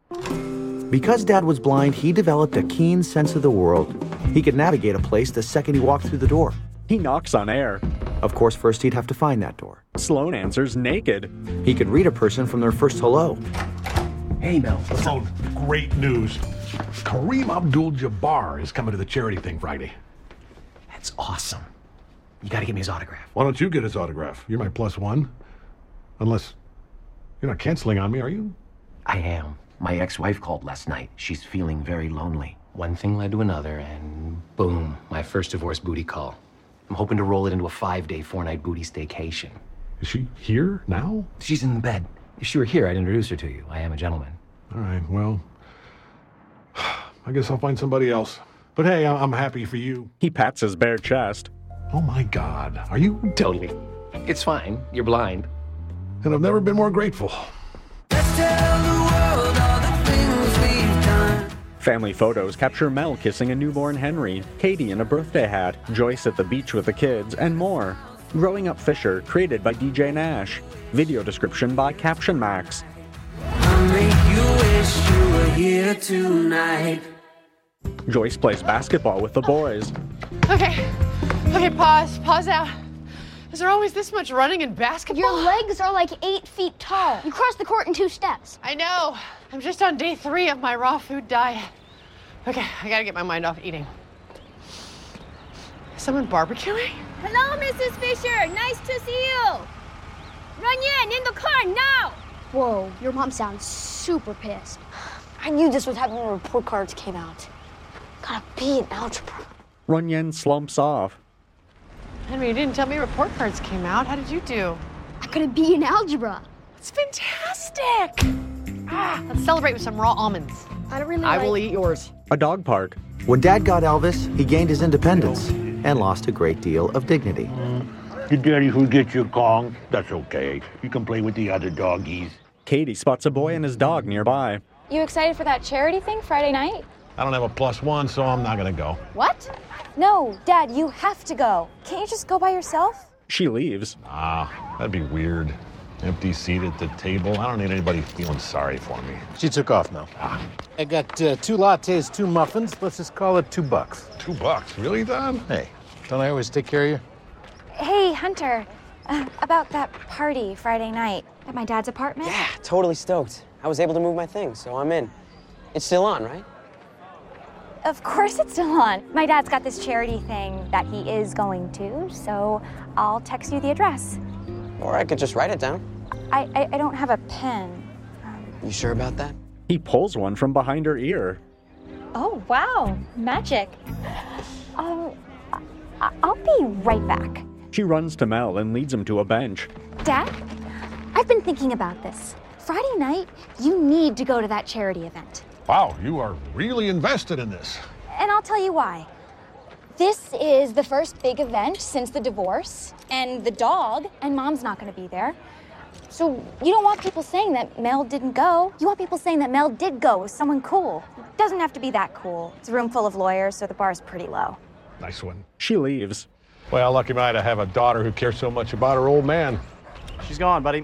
Because Dad was blind, he developed a keen sense of the world. He could navigate a place the second he walked through the door. He knocks on air. Of course, first he'd have to find that door. Sloan answers naked. He could read a person from their first hello. Hey, Mel. Oh, great news. Kareem Abdul-Jabbar is coming to the charity thing Friday. That's awesome. You gotta give me his autograph. Why don't you get his autograph? You're my +1. Unless you're not canceling on me, are you? I am. My ex-wife called last night. She's feeling very lonely. One thing led to another, and boom, my first divorce booty call. I'm hoping to roll it into a 5-day, 4-night booty staycation. Is she here now? She's in the bed. If she were here, I'd introduce her to you. I am a gentleman. All right, well, I guess I'll find somebody else. But hey, I'm happy for you. He pats his bare chest. Oh my God, are you? Totally. It's fine. You're blind. And I've never been more grateful. Let's tell the world all the things we've done. Family photos capture Mel kissing a newborn Henry, Katie in a birthday hat, Joyce at the beach with the kids, and more. Growing Up Fisher, created by DJ Nash. Video description by Caption Max. I'll make you wish you were here tonight. Joyce plays basketball with the boys. Okay, pause out. Is there always this much running in basketball? Your legs are like 8 feet tall. You cross the court in 2 steps. I know. I'm just on day 3 of my raw food diet. Okay, I gotta get my mind off eating. Is someone barbecuing? Hello, Mrs. Fisher. Nice to see you. Run in the car now. Whoa, your mom sounds super pissed. I knew this would happen when report cards came out. Gotta be in algebra. Runyon slumps off. Henry, you didn't tell me report cards came out. How did you do? I gotta be in algebra. It's fantastic. Let's celebrate with some raw almonds. I don't really I will eat yours. A dog park. When Dad got Elvis, he gained his independence and lost a great deal of dignity. Your daddy forgets your Kong. That's okay. You can play with the other doggies. Katie spots a boy and his dog nearby. You excited for that charity thing Friday night? I don't have a +1, so I'm not gonna go. What? No, Dad, you have to go. Can't you just go by yourself? She leaves. That'd be weird. Empty seat at the table. I don't need anybody feeling sorry for me. She took off now. I got 2 lattes, 2 muffins. Let's just call it $2. $2? Really, Don? Hey, don't I always take care of you? Hey, Hunter. About that party Friday night at my dad's apartment? Yeah, totally stoked. I was able to move my things, so I'm in. It's still on, right? Of course it's still on. My dad's got this charity thing that he is going to, so I'll text you the address. Or I could just write it down. I don't have a pen. You sure about that? He pulls one from behind her ear. Oh, wow. Magic. I'll be right back. She runs to Mel and leads him to a bench. Dad, I've been thinking about this. Friday night, you need to go to that charity event. Wow, you are really invested in this. And I'll tell you why. This is the first big event since the divorce, and the dog and Mom's not going to be there. So you don't want people saying that Mel didn't go. You want people saying that Mel did go with someone cool. It doesn't have to be that cool. It's a room full of lawyers, so the bar's pretty low. Nice one. She leaves. Well, lucky might I have a daughter who cares so much about her old man. She's gone, buddy.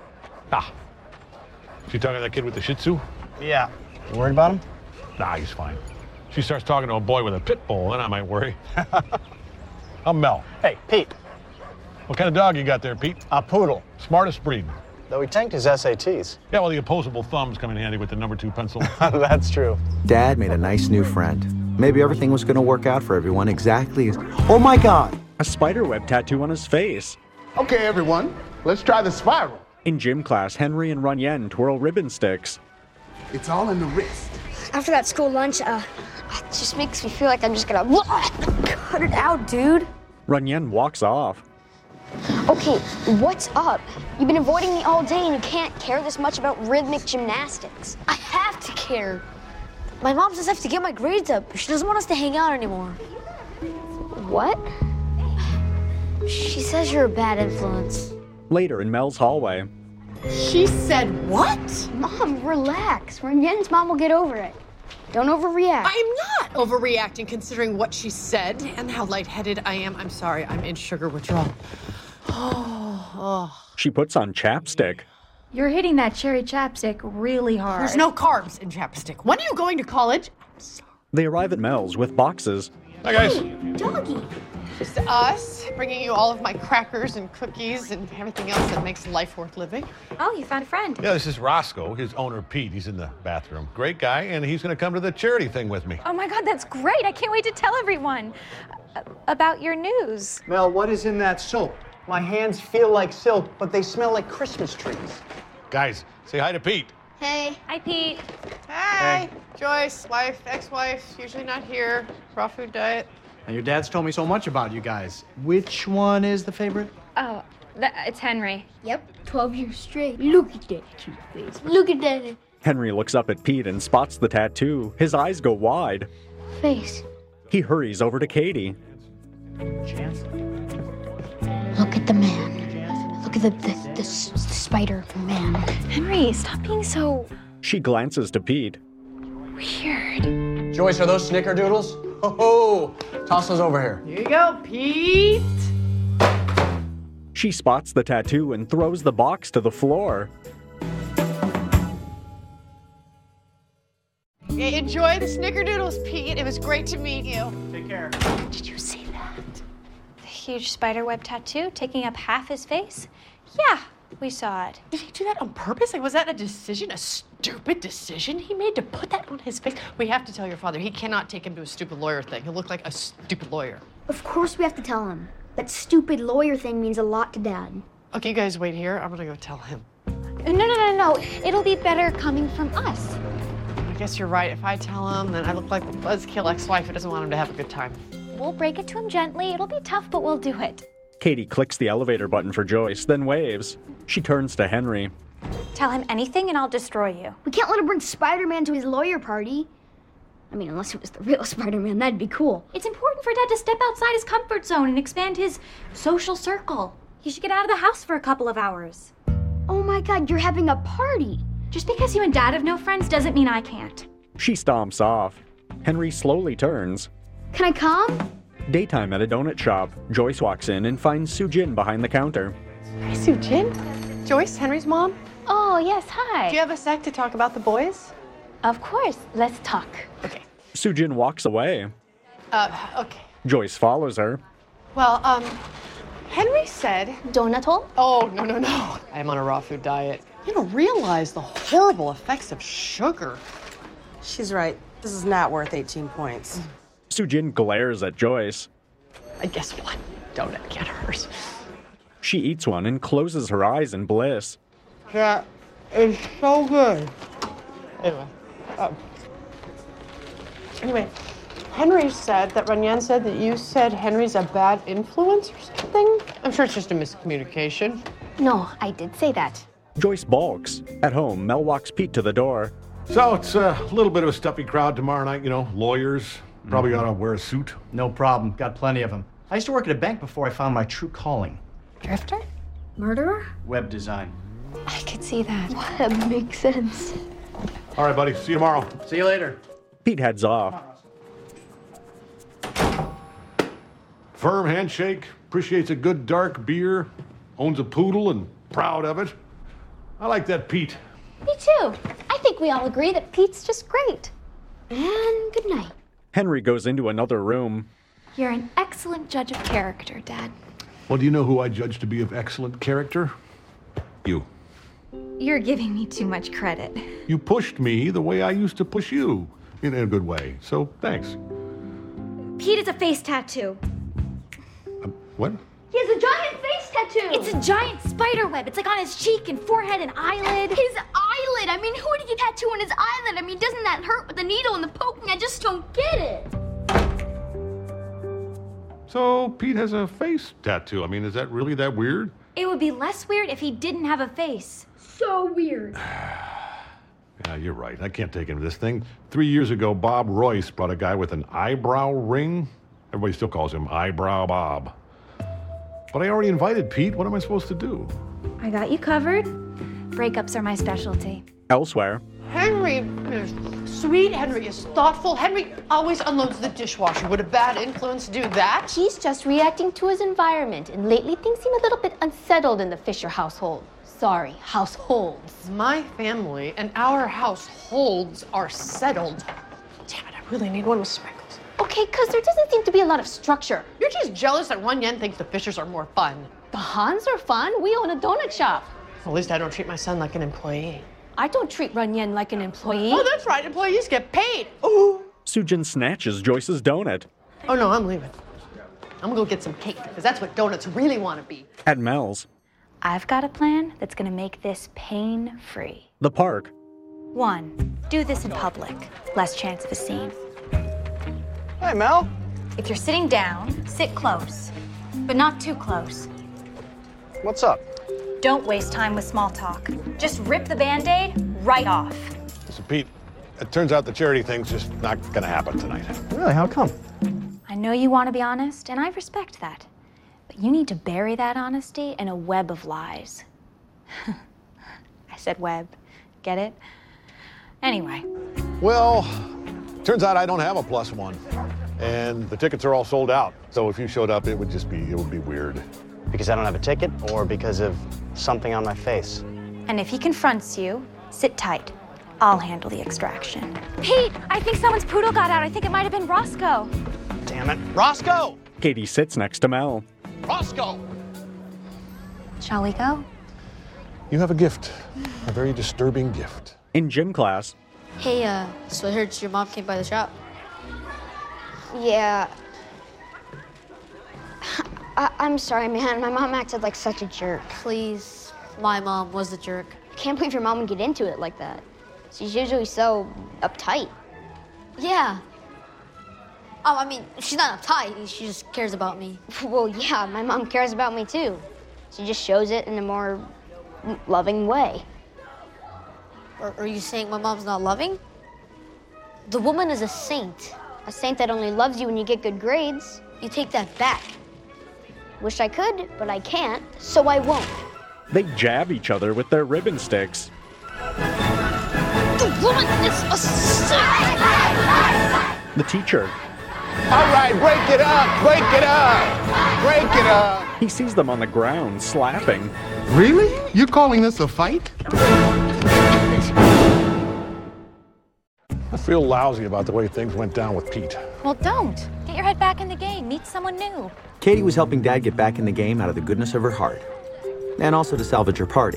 She talking to that kid with the Shih Tzu? Yeah. You worried about him? Nah, he's fine. She starts talking to a boy with a pit bull, then I might worry. I'm Mel. Hey, Pete. What kind of dog you got there, Pete? A poodle. Smartest breed. Though he tanked his SATs. Yeah, well, the opposable thumbs come in handy with the number 2 pencil. That's true. Dad made a nice new friend. Maybe everything was going to work out for everyone exactly as... Oh my God! A spiderweb tattoo on his face. Okay, everyone, let's try the spiral. In gym class, Henry and Runyon twirl ribbon sticks. It's all in the wrist. After that school lunch, it just makes me feel like I'm just gonna cut it out, dude. Runyon walks off. Okay, what's up? You've been avoiding me all day and you can't care this much about rhythmic gymnastics. I have to care. My mom says I have to get my grades up. She doesn't want us to hang out anymore. What? She says you're a bad influence. Later in Mel's hallway. She said what? Mom, relax. Runyon's mom will get over it. Don't overreact. I'm not overreacting considering what she said and how lightheaded I am. I'm sorry, I'm in sugar withdrawal. She puts on chapstick. You're hitting that cherry chapstick really hard. There's no carbs in chapstick. When are you going to college? They arrive at Mel's with boxes. Hi, guys. Doggy. Just us, bringing you all of my crackers and cookies and everything else that makes life worth living. Oh, you found a friend. Yeah, this is Roscoe, his owner, Pete. He's in the bathroom. Great guy, and he's going to come to the charity thing with me. Oh my God, that's great. I can't wait to tell everyone about your news. Mel, what is in that soap? My hands feel like silk, but they smell like Christmas trees. Guys, say hi to Pete. Hey. Hi, Pete. Hi. Joyce, wife, ex-wife, usually not here. Raw food diet. Now, your dad's told me so much about you guys. Which one is the favorite? Oh, it's Henry. Yep, 12 years straight. Look at that cute face. Look at that Henry looks up at Pete and spots the tattoo. His eyes go wide. face. He hurries over to Katie. Chance? Look at the man. Look at the Spider-Man. Henry, stop being so She glances to Pete. weird. Joyce, are those snickerdoodles? Ho-ho! Toss those over here. Here you go, Pete. She spots the tattoo and throws the box to the floor. Okay, enjoy the snickerdoodles, Pete. It was great to meet you. Take care. Did you see that? The huge spiderweb tattoo taking up half his face? Yeah, we saw it. Did he do that on purpose? Like, was that a decision, a stupid decision he made to put that on his face? We have to tell your father. He cannot take him to a stupid lawyer thing. He'll look like a stupid lawyer. Of course we have to tell him. That stupid lawyer thing means a lot to Dad. Okay, you guys wait here. I'm gonna go tell him. No. It'll be better coming from us. I guess you're right. If I tell him, then I look like the buzzkill ex-wife who doesn't want him to have a good time. We'll break it to him gently. It'll be tough, but we'll do it. Katie clicks the elevator button for Joyce, then waves. She turns to Henry. Tell him anything and I'll destroy you. We can't let him bring Spider-Man to his lawyer party. I mean, unless it was the real Spider-Man, that'd be cool. It's important for Dad to step outside his comfort zone and expand his social circle. He should get out of the house for a couple of hours. Oh my God, you're having a party. Just because you and Dad have no friends doesn't mean I can't. She stomps off. Henry slowly turns. Can I come? Daytime at a donut shop. Joyce walks in and finds Soo-Jin behind the counter. Hi, Soo-Jin. Joyce, Henry's mom. Oh, yes, hi. Do you have a sec to talk about the boys? Of course. Let's talk. Okay. Soo-Jin walks away. Okay. Joyce follows her. Well, Henry said... Donut-hole? Oh, no. I'm on a raw food diet. You don't realize the horrible effects of sugar. She's right. This is not worth 18 points. Soo-Jin glares at Joyce. I guess what? Donut get hers. She eats one and closes her eyes in bliss. That is so good. Anyway, Henry said that Runyan said that you said Henry's a bad influence or something. I'm sure it's just a miscommunication. No, I did say that. Joyce balks. At home, Mel walks Pete to the door. So it's a little bit of a stuffy crowd tomorrow night, you know, lawyers. Probably ought to wear a suit. No problem. Got plenty of them. I used to work at a bank before I found my true calling. Drifter? Murderer? Web design. I could see that. That makes sense. All right, buddy. See you tomorrow. See you later. Pete heads off. Firm handshake, appreciates a good dark beer, owns a poodle and proud of it. I like that Pete. Me too. I think we all agree that Pete's just great. And good night. Henry goes into another room. You're an excellent judge of character, Dad. Well, do you know who I judge to be of excellent character? You. You're giving me too much credit. You pushed me the way I used to push you, in a good way. So, thanks. Pete is a face tattoo. What? He has a giant face tattoo. It's a giant spider web. It's like on his cheek and forehead and eyelid. His eyelid. I mean, who would he get tattoo on his eyelid? I mean, doesn't that hurt with the needle and the poking? I just don't get it. So, Pete has a face tattoo. I mean, is that really that weird? It would be less weird if he didn't have a face. So weird. Yeah, you're right. I can't take into this thing. 3 years ago, Bob Royce brought a guy with an eyebrow ring. Everybody still calls him Eyebrow Bob. But I already invited Pete. What am I supposed to do? I got you covered. Breakups are my specialty. Elsewhere, Henry is sweet. Henry is thoughtful. Henry always unloads the dishwasher. Would a bad influence do that? He's just reacting to his environment, and lately things seem a little bit unsettled in the Fisher household. Sorry, households. My family and our households are settled. Damn it, I really need one with speckles. Okay, because there doesn't seem to be a lot of structure. You're just jealous that Ron Yen thinks the Fishers are more fun. The Hans are fun. We own a donut shop. At least I don't treat my son like an employee. I don't treat Ron Yen like an employee. Oh, that's right. Employees get paid. Ooh. Sujin snatches Joyce's donut. Oh, no, I'm leaving. I'm gonna go get some cake, because that's what donuts really want to be. At Mel's. I've got a plan that's gonna make this pain-free. The park. 1, do this in public. Less chance of a scene. Hey, Mel. If you're sitting down, sit close, but not too close. What's up? Don't waste time with small talk. Just rip the Band-Aid right off. So, Pete, it turns out the charity thing's just not gonna happen tonight. Really? How come? I know you want to be honest, and I respect that. But you need to bury that honesty in a web of lies. I said web. Get it? Anyway. Well, turns out I don't have a +1. And the tickets are all sold out. So if you showed up, it would be weird. Because I don't have a ticket or because of something on my face? And if he confronts you, sit tight. I'll handle the extraction. Pete, I think someone's poodle got out. I think it might have been Roscoe. Damn it. Roscoe! Katie sits next to Mel. Roscoe! Shall we go? You have a gift. A very disturbing gift. In gym class. Hey, so I heard your mom came by the shop. Yeah. I'm sorry, man. My mom acted like such a jerk. Please. My mom was a jerk. I can't believe your mom would get into it like that. She's usually so uptight. Yeah. I mean, she's not uptight. She just cares about me. Well, yeah, my mom cares about me too. She just shows it in a more loving way. Are you saying my mom's not loving? The woman is a saint. A saint that only loves you when you get good grades. You take that back. Wish I could, but I can't, so I won't. They jab each other with their ribbon sticks. The woman is a saint! The teacher. All right, break it up, break it up, break it up. He sees them on the ground, slapping. Really? You're calling this a fight? I feel lousy about the way things went down with Pete. Well, don't. Get your head back in the game. Meet someone new. Katie was helping Dad get back in the game out of the goodness of her heart. And also to salvage her party.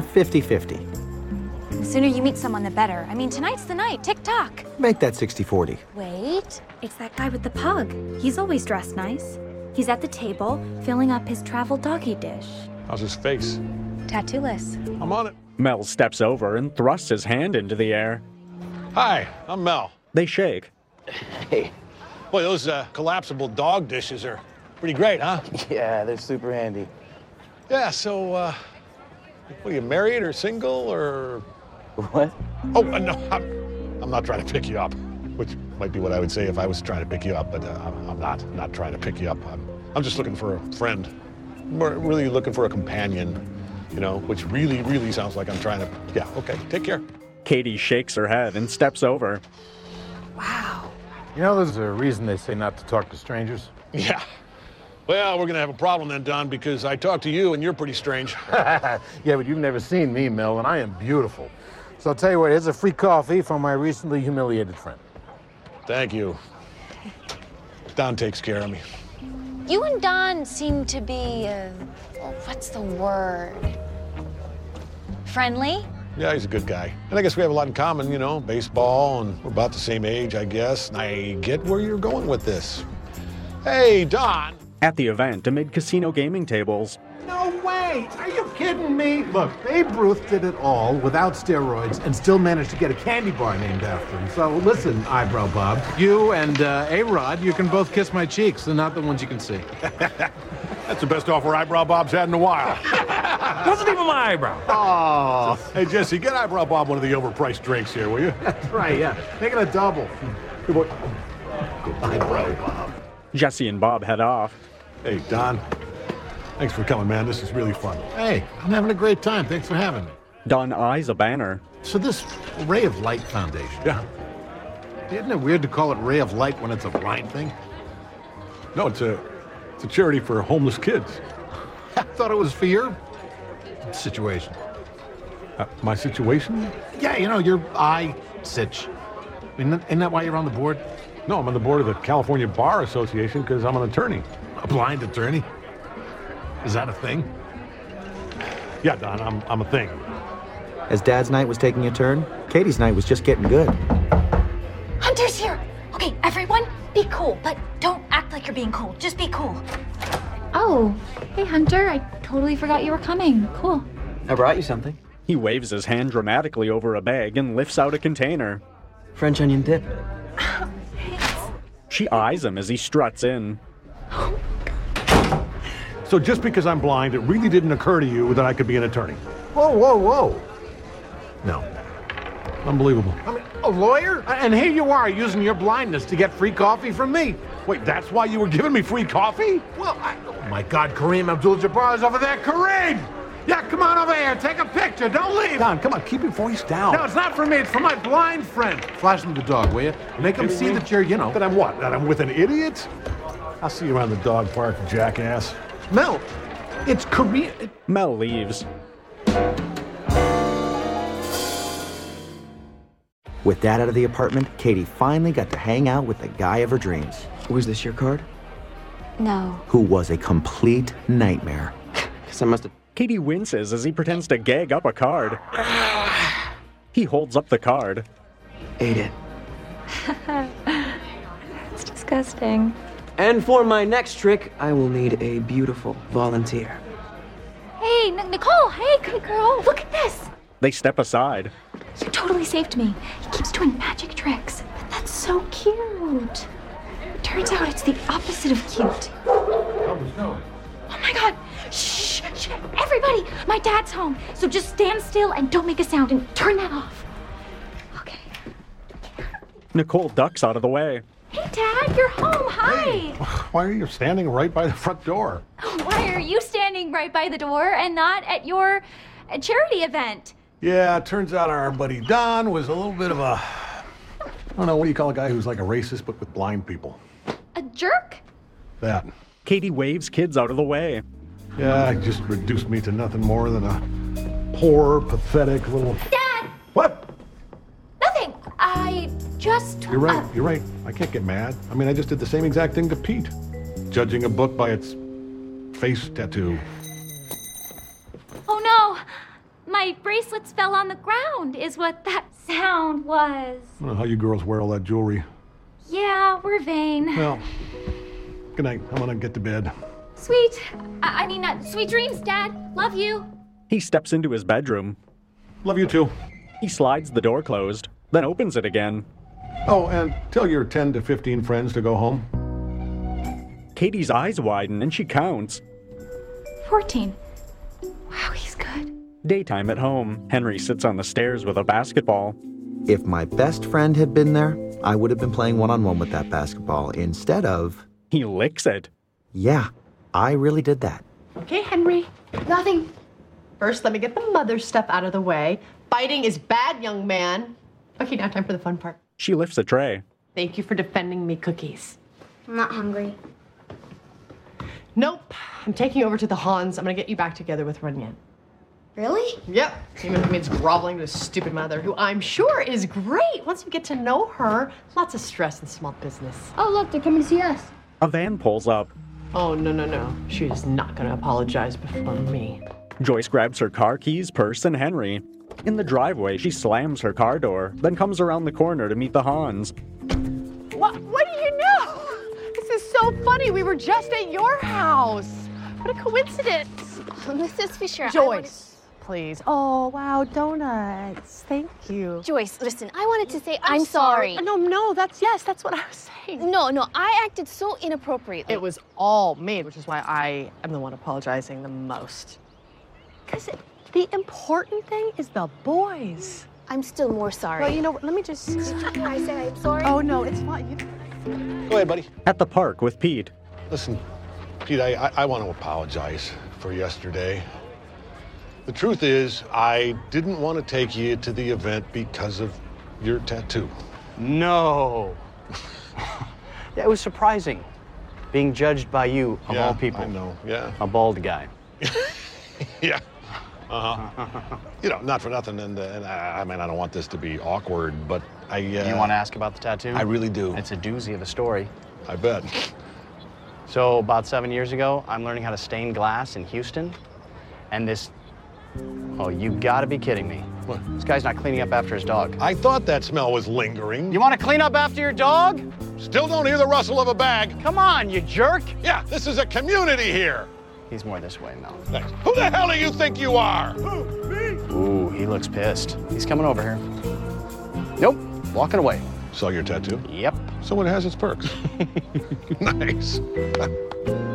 50-50. The sooner you meet someone, the better. I mean, tonight's the night. Tick-tock. Make that 60-40. Wait. It's that guy with the pug. He's always dressed nice. He's at the table, filling up his travel doggy dish. How's his face? Tattoo-less. I'm on it. Mel steps over and thrusts his hand into the air. Hi, I'm Mel. They shake. Hey. Boy, those collapsible dog dishes are pretty great, huh? Yeah, they're super handy. Yeah, so, what are you, married or single or? What? Oh, no, I'm not trying to pick you up, which might be what I would say if I was trying to pick you up, but I'm not trying to pick you up. I'm just looking for a friend. More really looking for a companion, you know, which really sounds like I'm trying to, yeah, okay, take care. Katie shakes her head and steps over. Wow. You know, there's a reason they say not to talk to strangers. Yeah. Well, we're gonna have a problem then, Don, because I talked to you and you're pretty strange. Yeah, but you've never seen me, Mel, and I am beautiful. So I'll tell you what, here's a free coffee from my recently humiliated friend. Thank you. Don takes care of me. You and Don seem to be, what's the word? Friendly? Yeah, he's a good guy. And I guess we have a lot in common, you know, baseball, and we're about the same age, I guess. And I get where you're going with this. Hey, Don. At the event, amid casino gaming tables. No way! Are you kidding me? Look, Babe Ruth did it all without steroids and still managed to get a candy bar named after him. So listen, Eyebrow Bob, you and A-Rod, you can both kiss my cheeks. They're not the ones you can see. That's the best offer Eyebrow Bob's had in a while. Wasn't even my eyebrow. Oh. Hey, Jesse, get Eyebrow Bob one of the overpriced drinks here, will you? That's right, yeah. Make it a double. Good boy. Eyebrow Bob. Jesse and Bob head off. Hey, Don. Thanks for coming, man. This is really fun. Hey, I'm having a great time. Thanks for having me. Don eyes a banner. So this Ray of Light Foundation. Yeah. Isn't it weird to call it Ray of Light when it's a blind thing? No, it's a charity for homeless kids. I thought it was for your situation. My situation? Yeah, you know, your eye sitch. Isn't that why you're on the board? No, I'm on the board of the California Bar Association because I'm an attorney. A blind attorney? Is that a thing? Yeah, Don, I'm a thing. As Dad's night was taking a turn, Katie's night was just getting good. Hunter's here! Okay, everyone, be cool, but don't act like you're being cool. Just be cool. Oh, hey Hunter, I totally forgot you were coming. Cool. I brought you something. He waves his hand dramatically over a bag and lifts out a container. French onion dip. She eyes him as he struts in. So just because I'm blind, it really didn't occur to you that I could be an attorney? Whoa, whoa, whoa. No. Unbelievable. I mean, a lawyer? And here you are using your blindness to get free coffee from me. Wait, that's why you were giving me free coffee? Well, oh my God, Kareem Abdul-Jabbar is over there. Kareem! Yeah, come on over here. Take a picture. Don't leave. Don, come on, keep your voice down. No, it's not for me. It's for my blind friend. Flash him the dog, will you? Make him see that you're, you know. That I'm what? That I'm with an idiot? I'll see you around the dog park, jackass. Mel, it's Kareem. Mel leaves. With Dad out of the apartment, Katie finally got to hang out with the guy of her dreams. Was this your card? No. Who was a complete nightmare. Guess I must have... Katie winces as he pretends to gag up a card. He holds up the card. Ate it. It's disgusting. And for my next trick, I will need a beautiful volunteer. Hey, Nicole, hey, good girl, look at this. They step aside. You totally saved me. He keeps doing magic tricks. But that's so cute. It turns out it's the opposite of cute. Oh my God. Shh, shh, everybody, my dad's home. So just stand still and don't make a sound and turn that off. Okay. Nicole ducks out of the way. Hey, Dad, you're home. Hi. Hey, why are you standing right by the front door? Why are you standing right by the door and not at your charity event? Yeah, it turns out our buddy Don was a little bit of a... I don't know, what do you call a guy who's like a racist but with blind people? A jerk? That. Katie waves kids out of the way. Yeah, it just reduced me to nothing more than a poor, pathetic little... Dad! What? Nothing. I just... You're right, you're right. I can't get mad. I mean, I just did the same exact thing to Pete. Judging a book by its face tattoo. Oh no! My bracelets fell on the ground, is what that sound was. I don't know how you girls wear all that jewelry. Yeah, we're vain. Well, good night. I'm gonna get to bed. Sweet. Sweet dreams, Dad. Love you. He steps into his bedroom. Love you too. He slides the door closed, then opens it again. Oh, and tell your 10 to 15 friends to go home. Katie's eyes widen and she counts. 14. Wow, he's good. Daytime at home. Henry sits on the stairs with a basketball. If my best friend had been there, I would have been playing one-on-one with that basketball instead of... He licks it. Yeah, I really did that. Okay, Henry. Nothing. First, let me get the mother stuff out of the way. Fighting is bad, young man. Okay, now time for the fun part. She lifts a tray. Thank you for defending me cookies. I'm not hungry. Nope. I'm taking you over to the Hans. I'm gonna get you back together with Runyan. Really? Yep. Even if it means groveling to his stupid mother, who I'm sure is great. Once you get to know her, lots of stress in small business. Oh, look, they're coming to see us. A van pulls up. Oh, no. She is not gonna apologize before me. Joyce grabs her car keys, purse, and Henry. In the driveway, she slams her car door, then comes around the corner to meet the Hans. What do you know? This is so funny. We were just at your house. What a coincidence. Mrs. Fisher. Joyce, please. Oh, wow, donuts. Thank you. Joyce, listen, I wanted to say I'm sorry. No, that's what I was saying. No, I acted so inappropriately. It was all me, which is why I am the one apologizing the most. Because the important thing is the boys. I'm still more sorry. Well, you know what? Let me just... I say I'm sorry. Oh, no, it's fine. Go ahead, buddy. At the park with Pete. Listen, Pete, I want to apologize for yesterday. The truth is, I didn't want to take you to the event because of your tattoo. No. Yeah, it was surprising. Being judged by you, of all people. I know, yeah. A bald guy. Yeah. You know, not for nothing, and I mean, I don't want this to be awkward, but I... You want to ask about the tattoo? I really do. It's a doozy of a story. I bet. So about 7 years ago, I'm learning how to stain glass in Houston, and this... Oh, you gotta be kidding me. What? This guy's not cleaning up after his dog. I thought that smell was lingering. You want to clean up after your dog? Still don't hear the rustle of a bag. Come on, you jerk. Yeah, this is a community here. He's more this way, Mel. Thanks. Who the hell do you think you are? Who, me? Ooh, he looks pissed. He's coming over here. Nope, walking away. Saw your tattoo? Yep. So it has its perks. Nice.